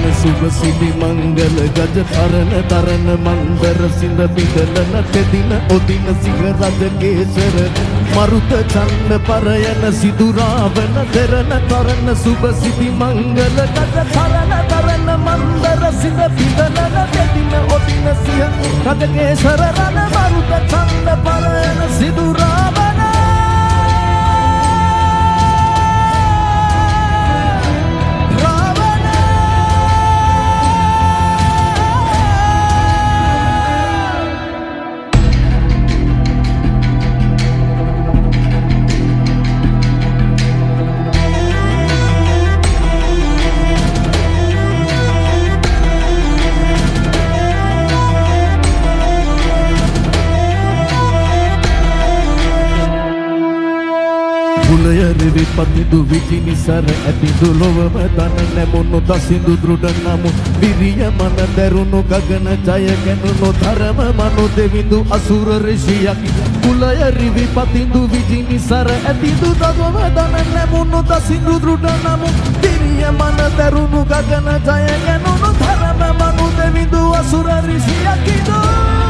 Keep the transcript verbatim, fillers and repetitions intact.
පරයන සුභ සිටි මංගල ගජ තරණ තරණ මන්දර සිඳ පිදලන තෙදින ඔදින සිහ රජ කේසර මරුත ඡන්ද පරයන සිදුරාවන දරණ තරණ සුභ සිටි මංගල ගජ තරණ තරණ මන්දර සිඳ පිදලන තෙදින ඔදින සිහ රජ කේසර රණ මරුත ඡන්ද පරයන සිදුරාවන විපතිදු විචිනිසර ඇතිදු ලොවම තන නැමුණු දසිදු දෘඩ නමු විරිය මන දැරුණු ගගන ජය ගැනුණු ධර්ම මනු දෙවිඳු අසුර ඍෂියක් කුලය රිවිපතිදු විචිනිසර ඇතිදු දගම තන නැමුණු දසිදු දෘඩ නමු විරිය මන දැරුණු ගගන ජය ගැනුණු ධර්ම මනු දෙවිඳු අසුර ඍෂියක්